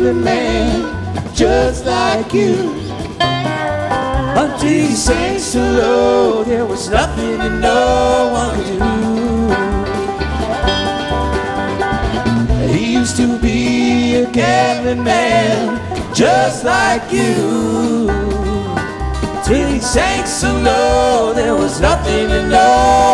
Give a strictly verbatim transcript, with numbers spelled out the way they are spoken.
gambling man, just like you. Until he sank so low, there was nothing that no one could do. He used to be a gambling man, just like you. Till he sank so low, there was nothing that no